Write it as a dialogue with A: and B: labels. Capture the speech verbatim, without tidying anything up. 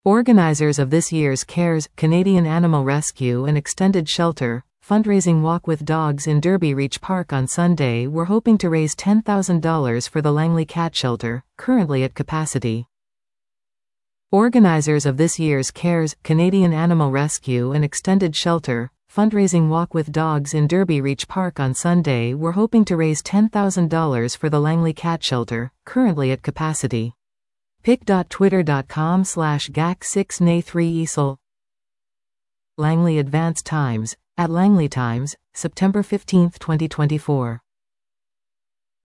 A: Organizers of this year's CARES Canadian Animal Rescue and Extended Shelter fundraising walk with dogs in Derby Reach Park on Sunday were hoping to raise ten thousand dollars for the Langley Cat Shelter, currently at capacity. Organizers of this year's CARES Canadian Animal Rescue and Extended Shelter fundraising walk with dogs in Derby Reach Park on Sunday were hoping to raise ten thousand dollars for the Langley Cat Shelter, currently at capacity. pic dot twitter dot com slash G A C six N A three E S L Langley Advance Times, at Langley Times, September fifteenth twenty twenty-four.